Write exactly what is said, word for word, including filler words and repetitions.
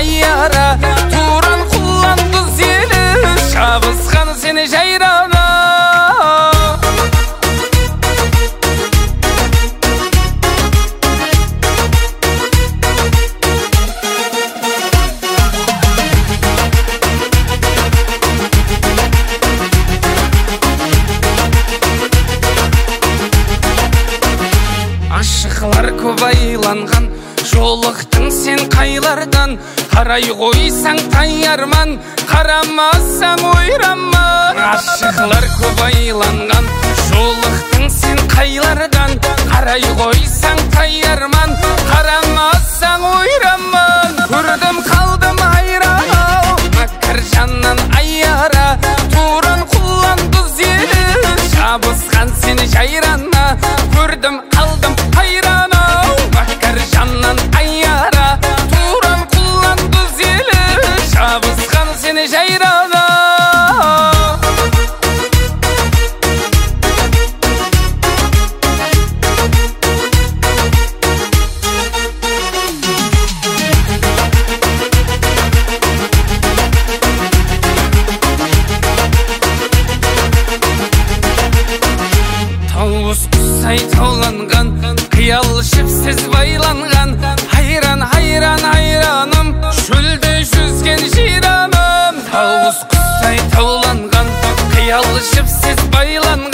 айяра, туран құланды зелі, шабысқан сені жайрана. Ашықлар көп айланған, жолықтың сен қайлардан. Қарай қойсаң қайарман, қарамасаң ойраман. Ашықлар көп айланған, жолықтың сен қайлардан. Қарай қойсаң қайарман, қарамасаң ойраман. Көрдім қалдым айрау, мәкір жаннан айяра, туран құланды зелі, шабысқан сені жайрана. Көрдім қалдым айрана, мәкір жаннан айяра, туран құланды зелі, шабысқан сені жайрана. Тауыз құсай тауланған, қиял шіпсіз байланған. Хайран, хайран, хайраным, шөлде жүзген жирамым. Тауыз құсай тауланған, қиял шіпсіз байланған.